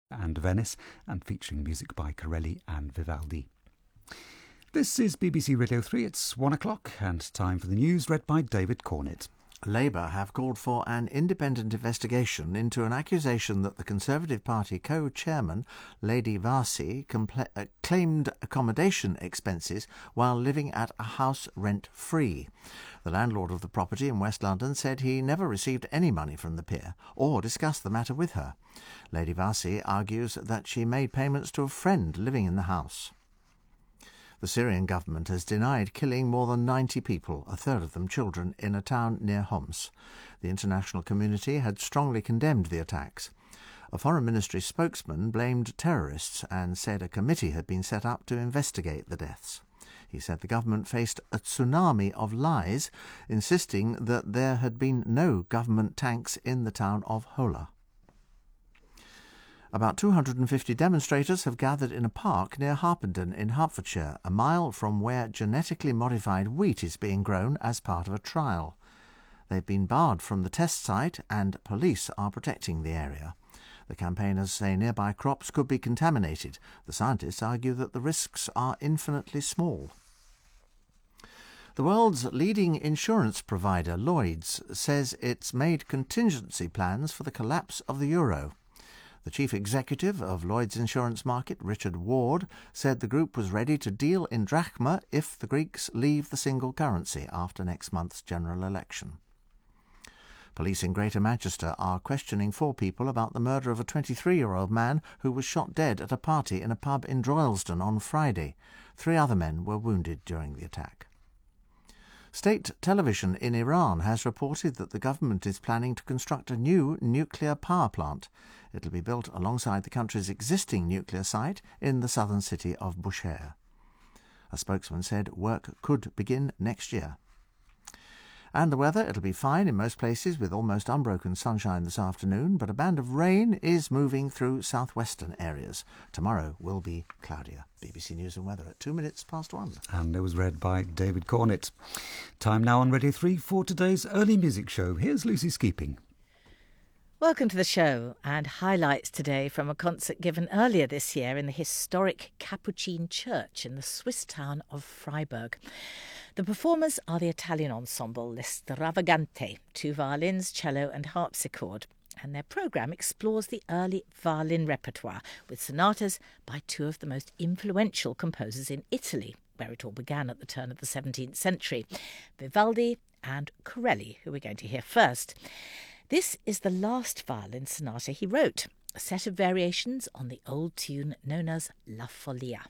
and Venice, and featuring music by Corelli and Vivaldi. This is BBC Radio 3. It's 1 o'clock and time for the news read by David Cornett. Labour have called for an independent investigation into an accusation that the Conservative Party co-chairman, Lady Varsi, claimed accommodation expenses while living at a house rent-free. The landlord of the property in West London said he never received any money from the peer or discussed the matter with her. Lady Varsi argues that she made payments to a friend living in the house. The Syrian government has denied killing more than 90 people, a third of them children, in a town near Homs. The international community had strongly condemned the attacks. A Foreign Ministry spokesman blamed terrorists and said a committee had been set up to investigate the deaths. He said the government faced a tsunami of lies, insisting that there had been no government tanks in the town of Hola. About 250 demonstrators have gathered in a park near Harpenden in Hertfordshire, a mile from where genetically modified wheat is being grown as part of a trial. They've been barred from the test site and police are protecting the area. The campaigners say nearby crops could be contaminated. The scientists argue that the risks are infinitely small. The world's leading insurance provider, Lloyds, says it's made contingency plans for the collapse of the euro. The chief executive of Lloyds Insurance Market, Richard Ward, said the group was ready to deal in drachma if the Greeks leave the single currency after next month's general election. Police in Greater Manchester are questioning 4 people about the murder of a 23-year-old man who was shot dead at a party in a pub in Droylsden on Friday. 3 other men were wounded during the attack. State television in Iran has reported that the government is planning to construct a new nuclear power plant. It'll be built alongside the country's existing nuclear site in the southern city of Bushehr. A spokesman said work could begin next year. And the weather, it'll be fine in most places with almost unbroken sunshine this afternoon, but a band of rain is moving through southwestern areas. Tomorrow will be cloudier. BBC News and Weather at 1:02. And it was read by David Cornett. Time now on Radio 3 for today's early music show. Here's Lucy Skeeping. Welcome to the show, and highlights today from a concert given earlier this year in the historic Capuchin Church in the Swiss town of Freiburg. The performers are the Italian ensemble L'Estravagante, 2 violins, cello and harpsichord, and their programme explores the early violin repertoire with sonatas by 2 of the most influential composers in Italy, where it all began at the turn of the 17th century, Vivaldi and Corelli, who we're going to hear first. This is the last violin sonata he wrote, a set of variations on the old tune known as La Follia.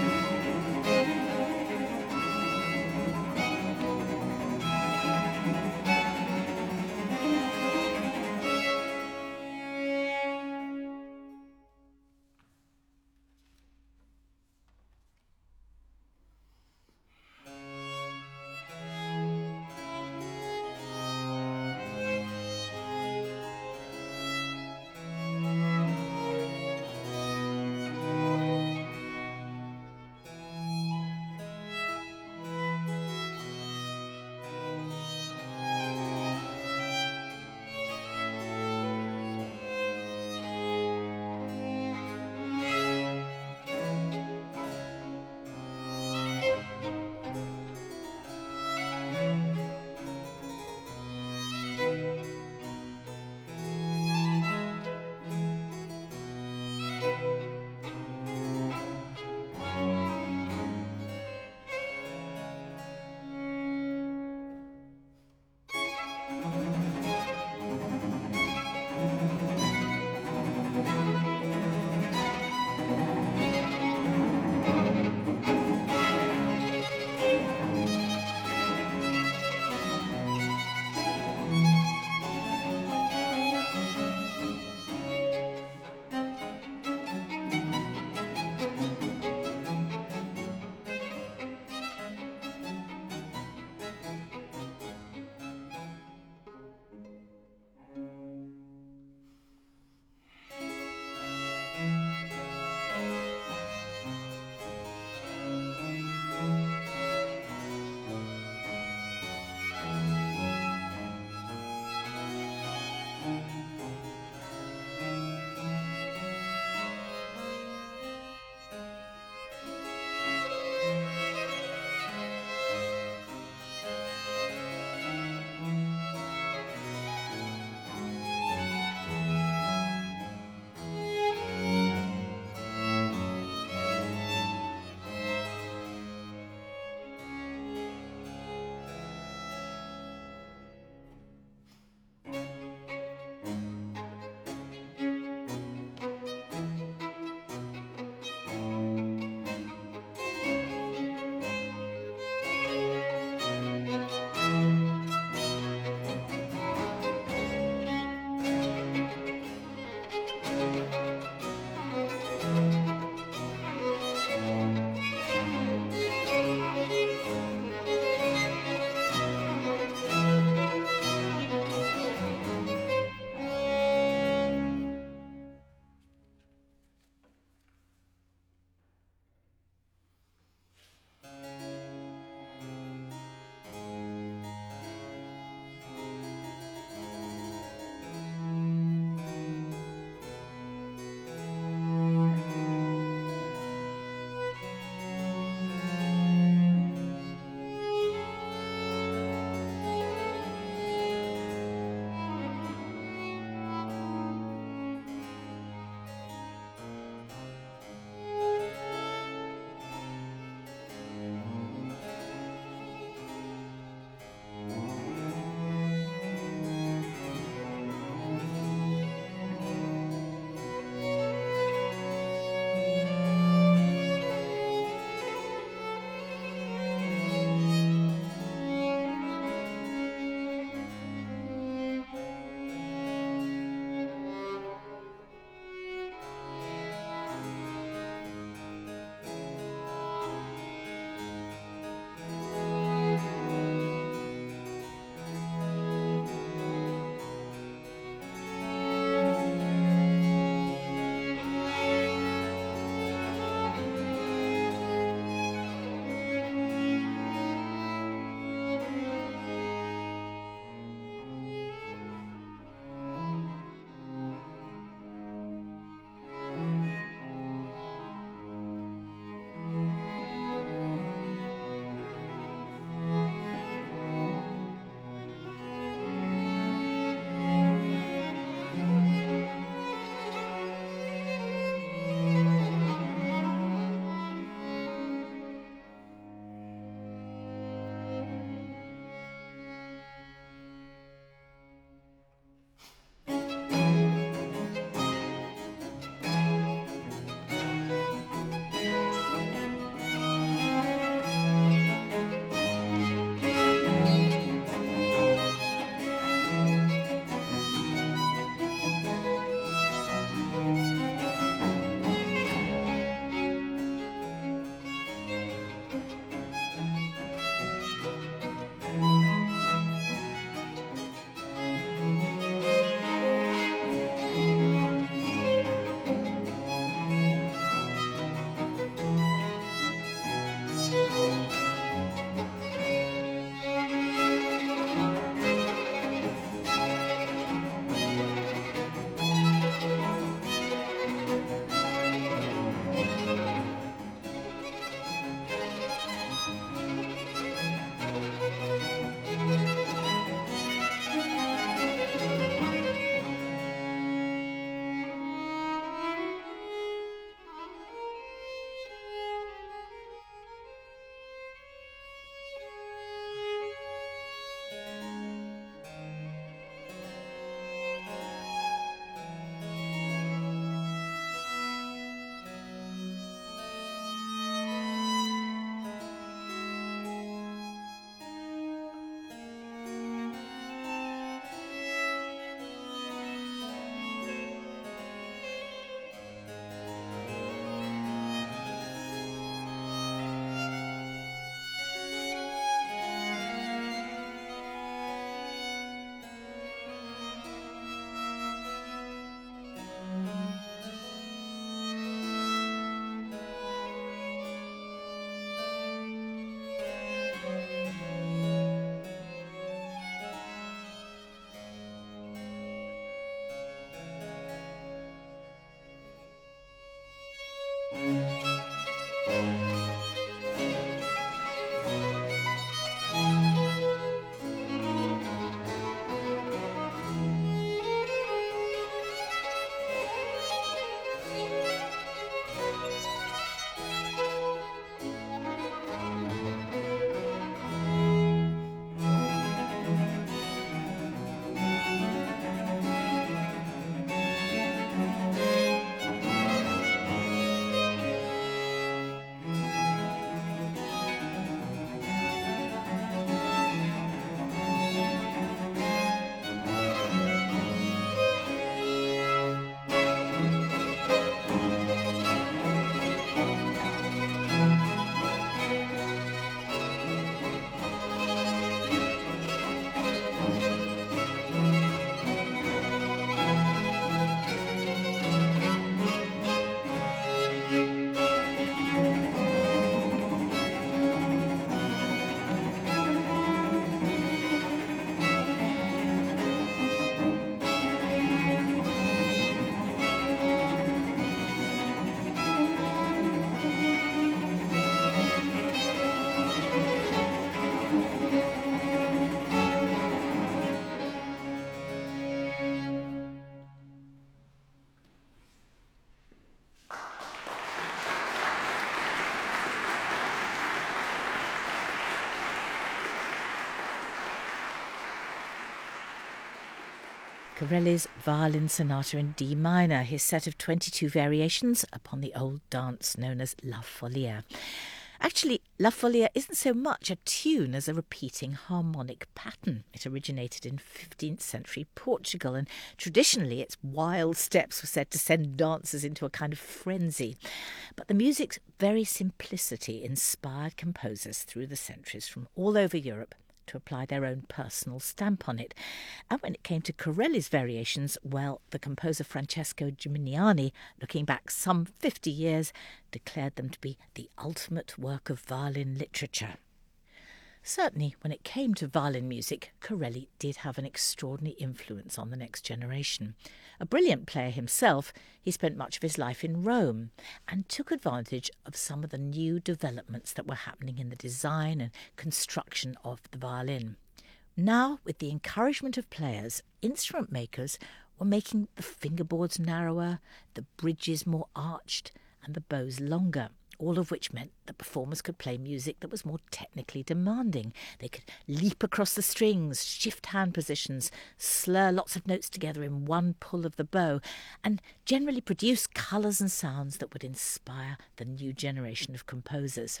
Corelli's Violin Sonata in D minor, his set of 22 variations upon the old dance known as La Folia. Actually, La Folia isn't so much a tune as a repeating harmonic pattern. It originated in 15th century Portugal, and traditionally its wild steps were said to send dancers into a kind of frenzy. But the music's very simplicity inspired composers through the centuries from all over Europe to apply their own personal stamp on it. And when it came to Corelli's variations, well, the composer Francesco Gimignani, looking back some 50 years, declared them to be the ultimate work of violin literature. Certainly, when it came to violin music, Corelli did have an extraordinary influence on the next generation. A brilliant player himself, he spent much of his life in Rome and took advantage of some of the new developments that were happening in the design and construction of the violin. Now, with the encouragement of players, instrument makers were making the fingerboards narrower, the bridges more arched, and the bows longer, all of which meant that performers could play music that was more technically demanding. They could leap across the strings, shift hand positions, slur lots of notes together in one pull of the bow, and generally produce colours and sounds that would inspire the new generation of composers.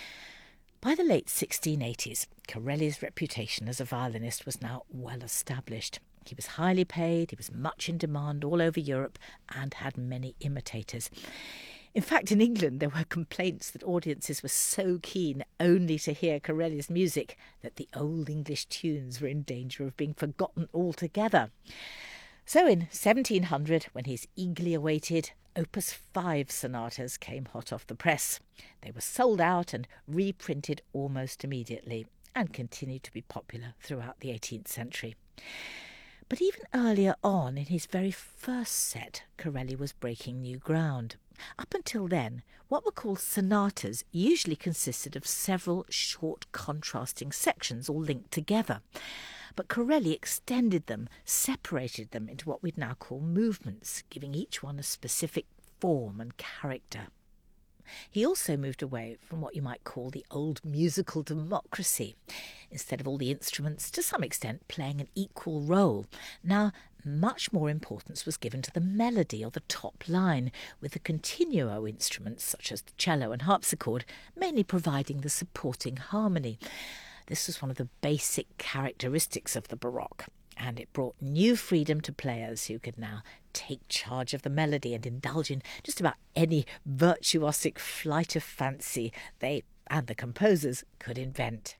By the late 1680s, Corelli's reputation as a violinist was now well established. He was highly paid, he was much in demand all over Europe, and had many imitators. In fact, in England, there were complaints that audiences were so keen only to hear Corelli's music that the old English tunes were in danger of being forgotten altogether. So in 1700, when his eagerly awaited Opus 5 sonatas came hot off the press, they were sold out and reprinted almost immediately and continued to be popular throughout the 18th century. But even earlier on, in his very first set, Corelli was breaking new ground. Up until then, what were called sonatas usually consisted of several short contrasting sections all linked together. But Corelli extended them, separated them into what we'd now call movements, giving each one a specific form and character. He also moved away from what you might call the old musical democracy. Instead of all the instruments, to some extent, playing an equal role, now much more importance was given to the melody or the top line, with the continuo instruments such as the cello and harpsichord mainly providing the supporting harmony. This was one of the basic characteristics of the Baroque, and it brought new freedom to players who could now take charge of the melody and indulge in just about any virtuosic flight of fancy they and the composers could invent.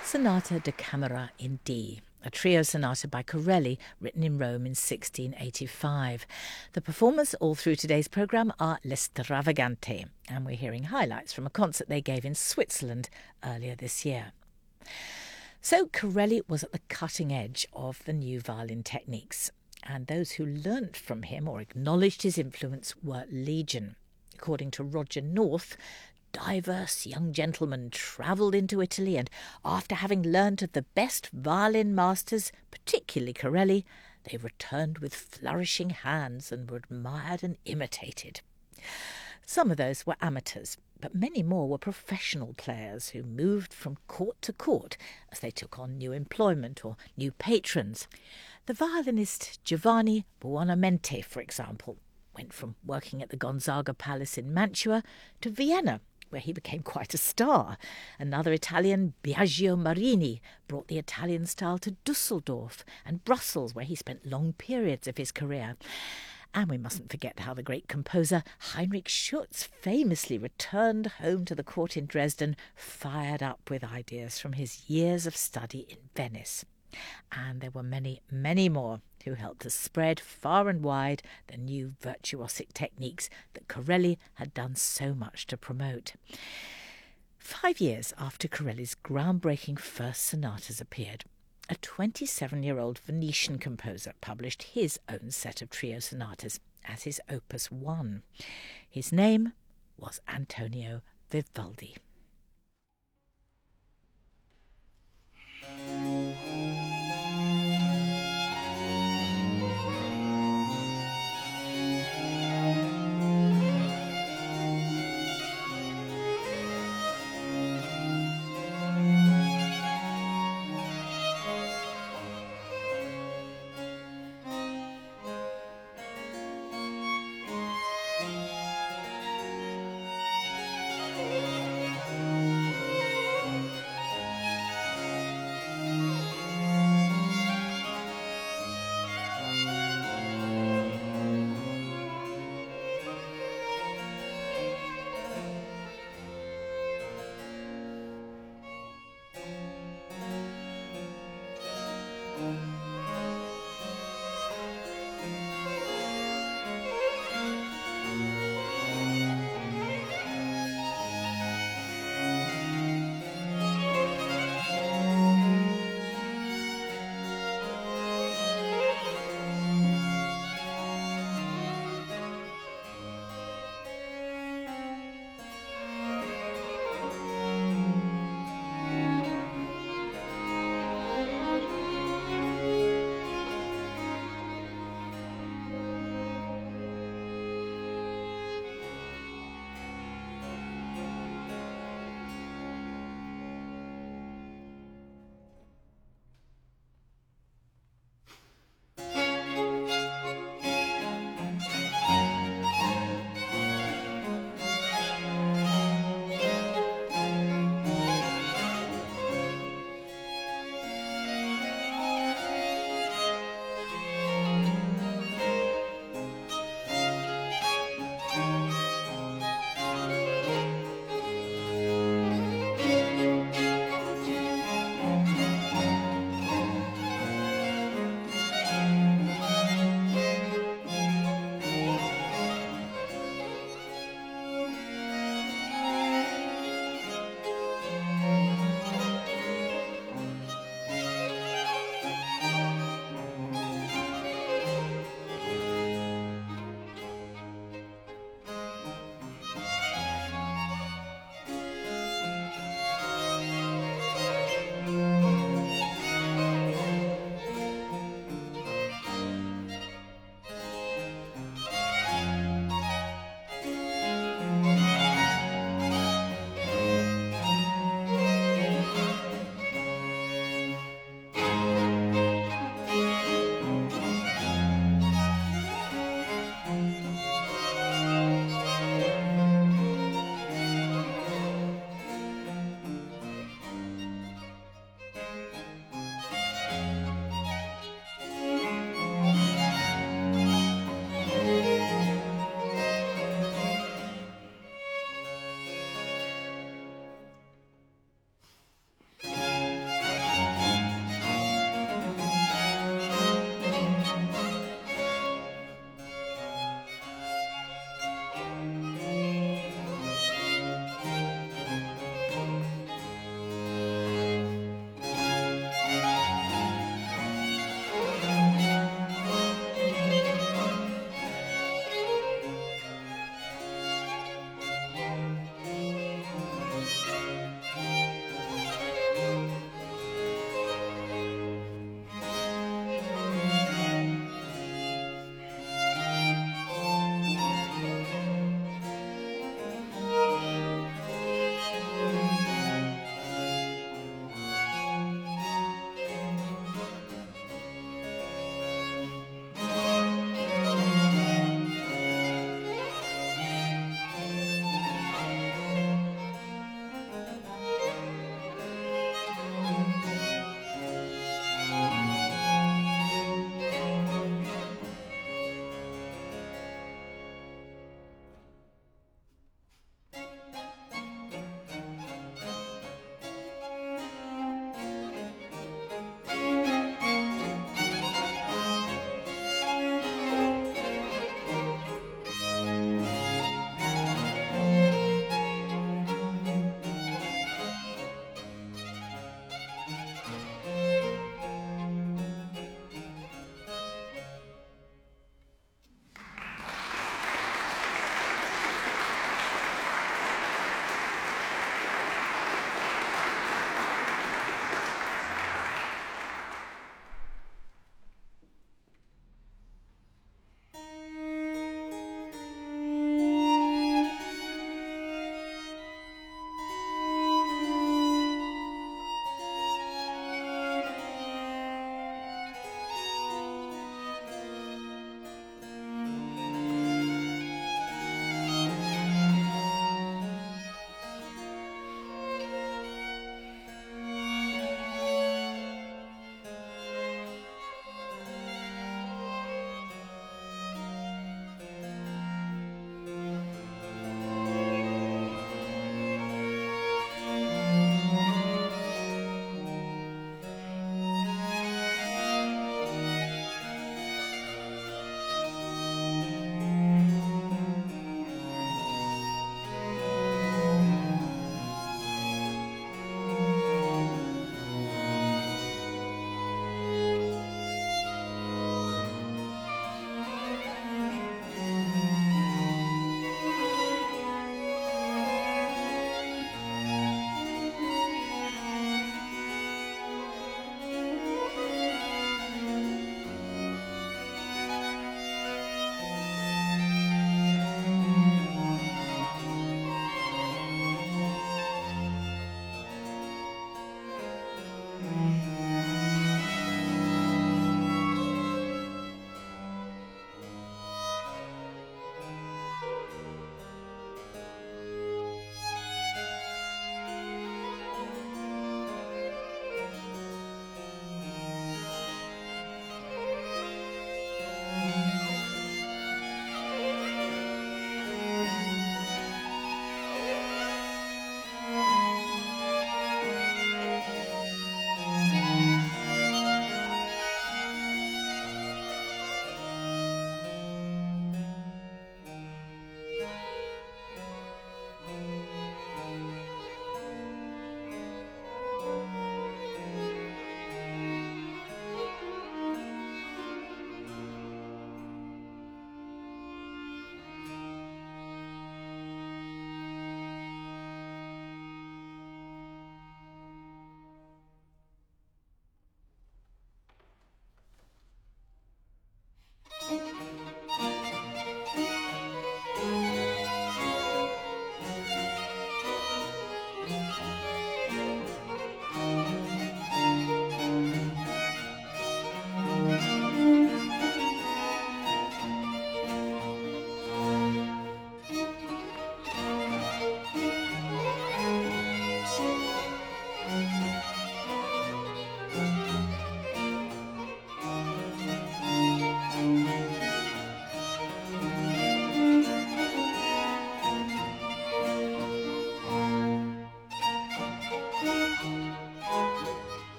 Sonata da Camera in D, a trio sonata by Corelli written in Rome in 1685. The performers all through today's programme are L'Estravagante, and we're hearing highlights from a concert they gave in Switzerland earlier this year. So Corelli was at the cutting edge of the new violin techniques, and those who learnt from him or acknowledged his influence were legion. According to Roger North, diverse young gentlemen travelled into Italy, and after having learnt of the best violin masters, particularly Corelli, they returned with flourishing hands and were admired and imitated. Some of those were amateurs, but many more were professional players who moved from court to court as they took on new employment or new patrons. The violinist Giovanni Buonamente, for example, went from working at the Gonzaga Palace in Mantua to Vienna, where he became quite a star. Another Italian, Biagio Marini, brought the Italian style to Dusseldorf and Brussels, where he spent long periods of his career. And we mustn't forget how the great composer Heinrich Schütz famously returned home to the court in Dresden, fired up with ideas from his years of study in Venice. And there were many, many more who helped to spread far and wide the new virtuosic techniques that Corelli had done so much to promote. 5 years after Corelli's groundbreaking first sonatas appeared, a 27-year-old Venetian composer published his own set of trio sonatas as his Opus 1. His name was Antonio Vivaldi.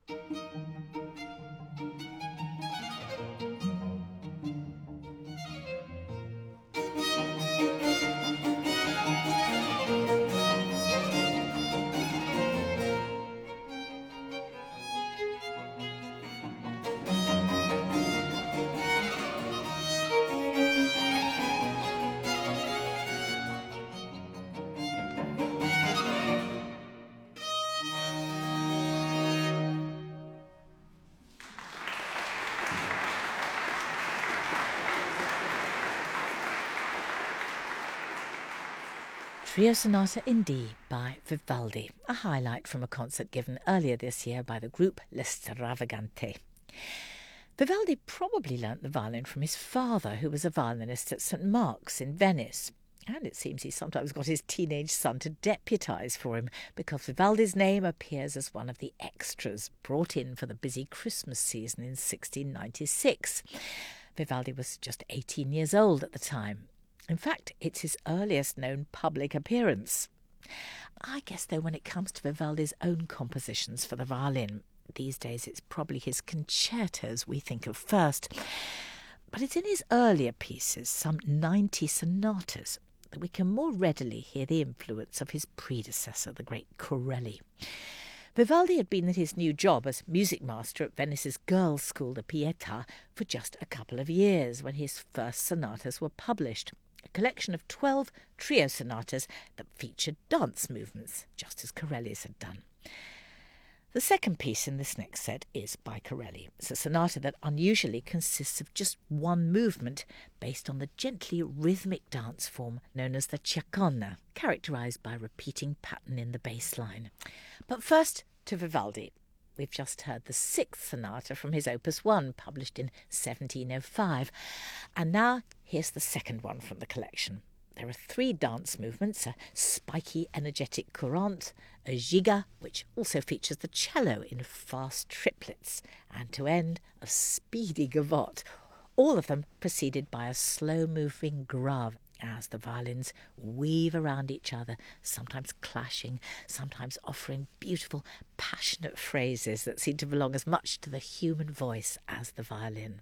Trio Sonata in D by Vivaldi, a highlight from a concert given earlier this year by the group L'Stravagante. Vivaldi probably learnt the violin from his father, who was a violinist at St Mark's in Venice. And it seems he sometimes got his teenage son to deputise for him, because Vivaldi's name appears as one of the extras brought in for the busy Christmas season in 1696. Vivaldi was just 18 years old at the time. In fact, it's his earliest known public appearance. I guess, though, when it comes to Vivaldi's own compositions for the violin, these days it's probably his concertos we think of first. But it's in his earlier pieces, some 90 sonatas, that we can more readily hear the influence of his predecessor, the great Corelli. Vivaldi had been at his new job as music master at Venice's girls' school, the Pietà, for just a couple of years when his first sonatas were published. A collection of 12 trio sonatas that featured dance movements, just as Corelli's had done. The second piece in this next set is by Corelli. It's a sonata that unusually consists of just one movement based on the gently rhythmic dance form known as the chaconne, characterised by a repeating pattern in the bass line. But first to Vivaldi. We've just heard the sixth sonata from his Opus 1, published in 1705. And now here's the second one from the collection. There are 3 dance movements, a spiky, energetic courante, a giga, which also features the cello in fast triplets, and to end, a speedy gavotte, all of them preceded by a slow-moving grave, as the violins weave around each other, sometimes clashing, sometimes offering beautiful, passionate phrases that seem to belong as much to the human voice as the violin.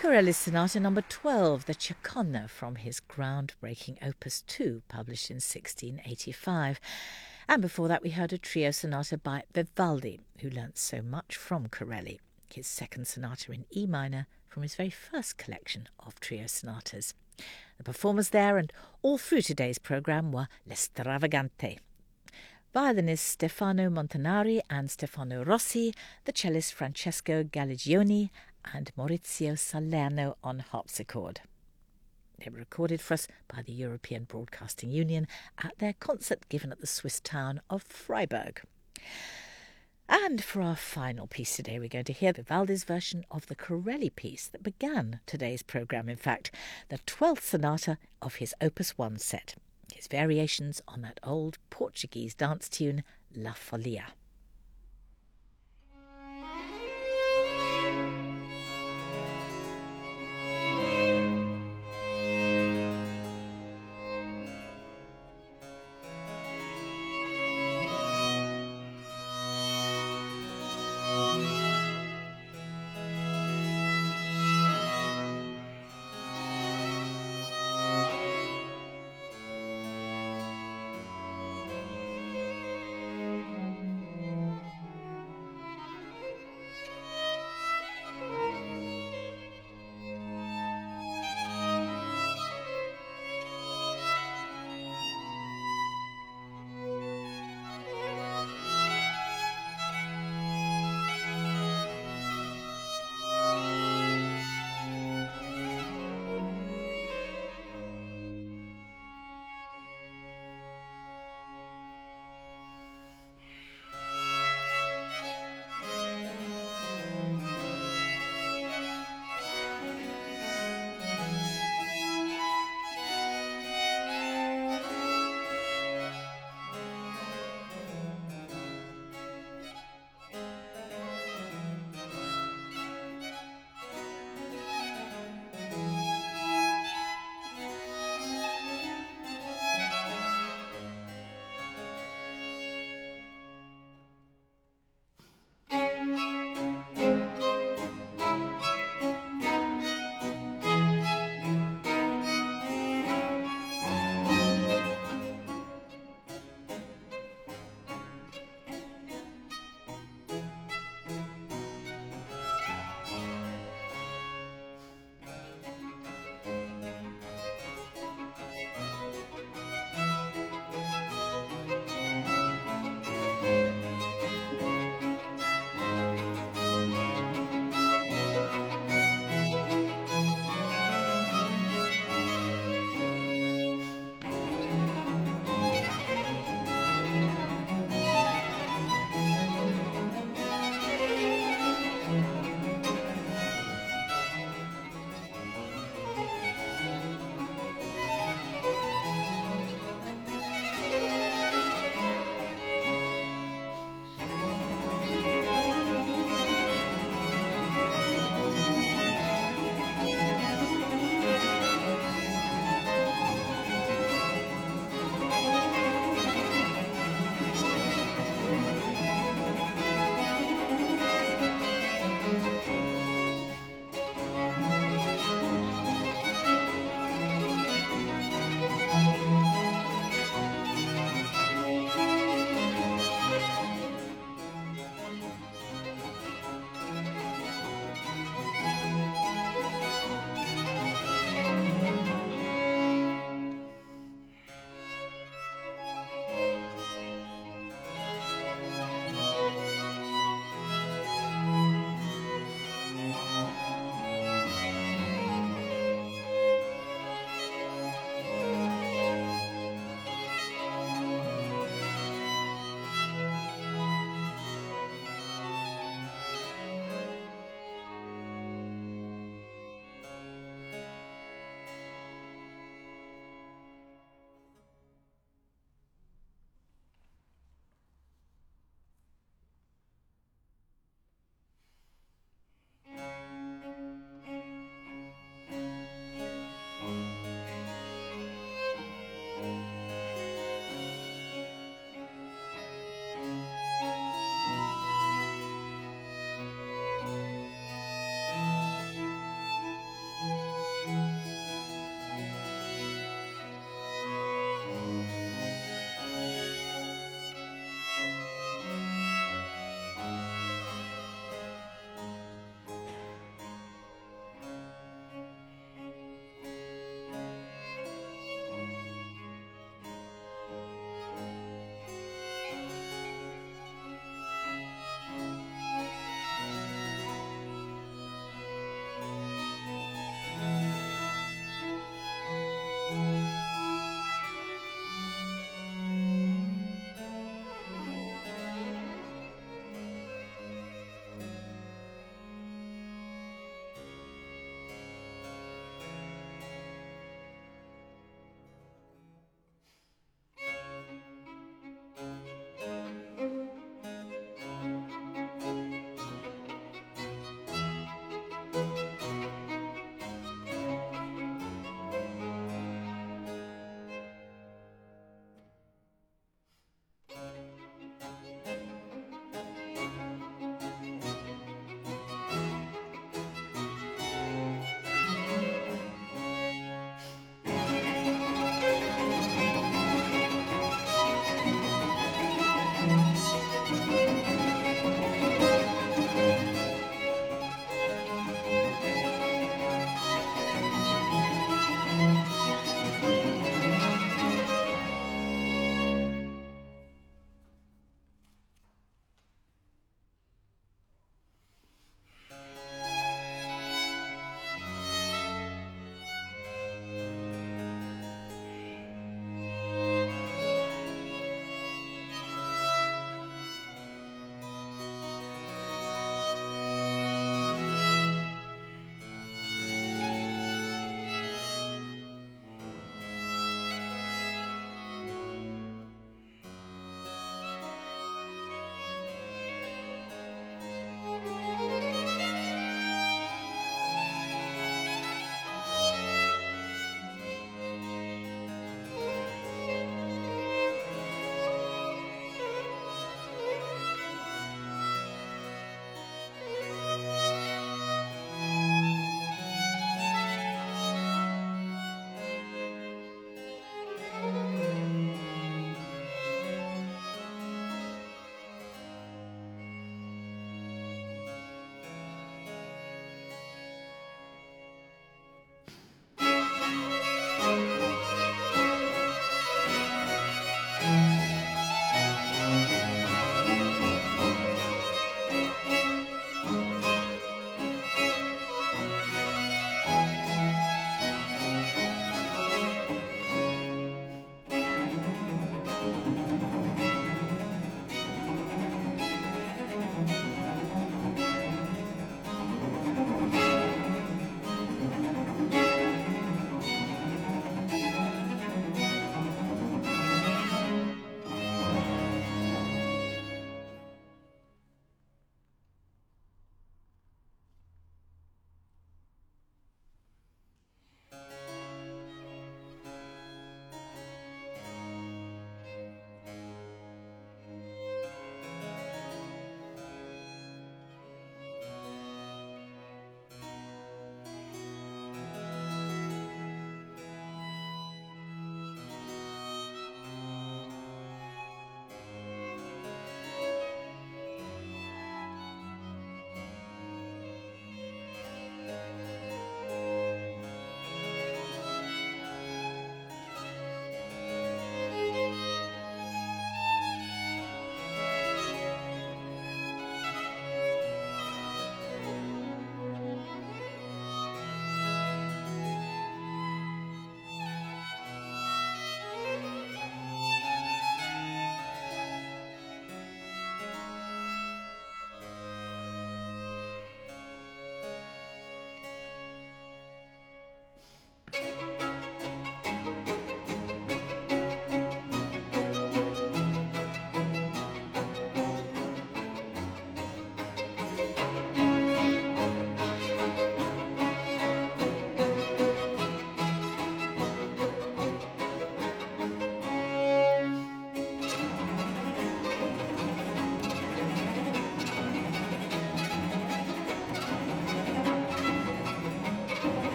Corelli's Sonata number 12, the Chaconne, from his groundbreaking Opus 2, published in 1685. And before that we heard a trio sonata by Vivaldi, who learnt so much from Corelli, his second sonata in E minor from his very first collection of trio sonatas. The performers there and all through today's programme were L'Estravagante. Violinists Stefano Montanari and Stefano Rossi, the cellist Francesco Galligioni and Maurizio Salerno on harpsichord. They were recorded for us by the European Broadcasting Union at their concert given at the Swiss town of Freiburg. And for our final piece today, we're going to hear Vivaldi's version of the Corelli piece that began today's programme, in fact, the 12th sonata of his Opus 1 set, his variations on that old Portuguese dance tune, La Folia.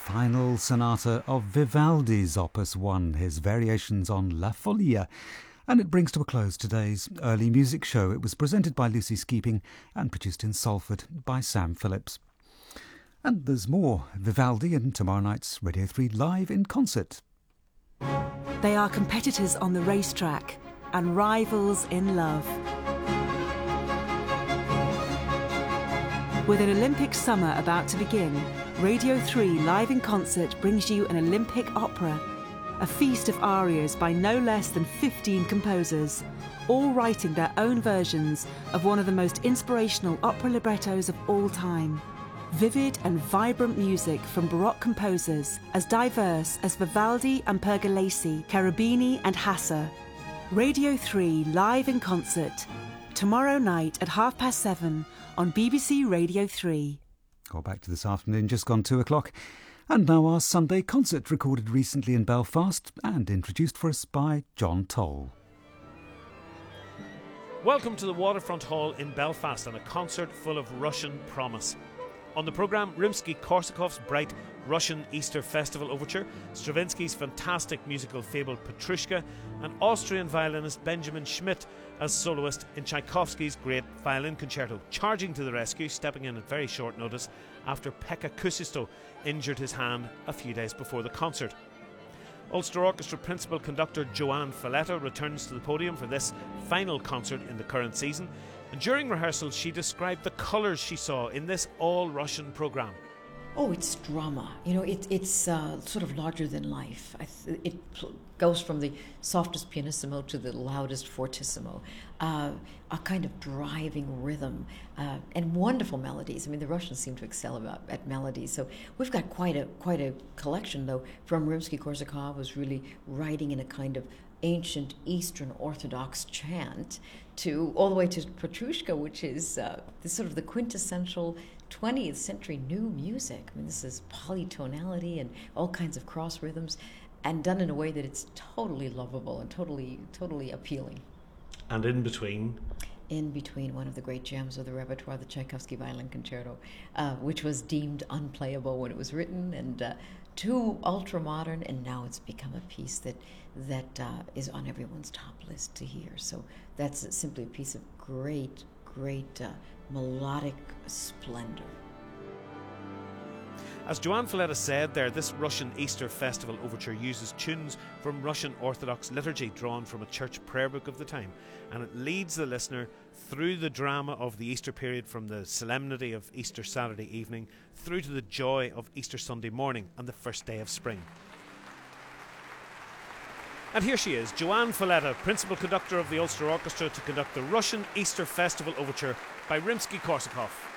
final sonata of Vivaldi's Opus 1, his variations on La Folia. And it brings to a close today's early music show. It was presented by Lucy Skeeping and produced in Salford by Sam Phillips. And there's more Vivaldi in tomorrow night's Radio 3 Live in Concert. They are competitors on the racetrack and rivals in love. With an Olympic summer about to begin, Radio 3 Live in Concert brings you an Olympic opera, a feast of arias by no less than 15 composers, all writing their own versions of one of the most inspirational opera librettos of all time. Vivid and vibrant music from Baroque composers as diverse as Vivaldi and Pergolesi, Cherubini and Hasse. Radio 3 Live in Concert, tomorrow night at 7:30 on BBC Radio 3. Go back to this afternoon, just gone 2 o'clock. And now our Sunday concert, recorded recently in Belfast and introduced for us by John Toll. Welcome to the Waterfront Hall in Belfast and a concert full of Russian promise. On the programme, Rimsky-Korsakov's bright Russian Easter Festival Overture, Stravinsky's fantastic musical fable Petrushka, and Austrian violinist Benjamin Schmidt as soloist in Tchaikovsky's great violin concerto, charging to the rescue, stepping in at very short notice after Pekka Kuusisto injured his hand a few days before the concert. Ulster Orchestra Principal Conductor Joanne Filletta returns to the podium for this final concert in the current season, and during rehearsals she described the colours she saw in this all-Russian programme. Oh, it's drama. You know, it's sort of larger than life. It goes from the softest pianissimo to the loudest fortissimo. A kind of driving rhythm and wonderful melodies. I mean, the Russians seem to excel at melodies. So we've got quite a collection, though. From Rimsky-Korsakov was really writing in a kind of ancient Eastern Orthodox chant, to all the way to Petrushka, which is the sort of the quintessential 20th century new music. I mean, this is polytonality and all kinds of cross rhythms, and done in a way that it's totally lovable and totally appealing. And in between, one of the great gems of the repertoire, the Tchaikovsky Violin Concerto, which was deemed unplayable when it was written, and too ultra-modern, and now it's become a piece that is on everyone's top list to hear. So that's simply a piece of great melodic splendor. As Joanne Filletta said there, this Russian Easter Festival Overture uses tunes from Russian Orthodox liturgy drawn from a church prayer book of the time, and it leads the listener through the drama of the Easter period, from the solemnity of Easter Saturday evening through to the joy of Easter Sunday morning and the first day of spring. And here she is, Joanne Filletta, Principal Conductor of the Ulster Orchestra, to conduct the Russian Easter Festival Overture by Rimsky-Korsakov.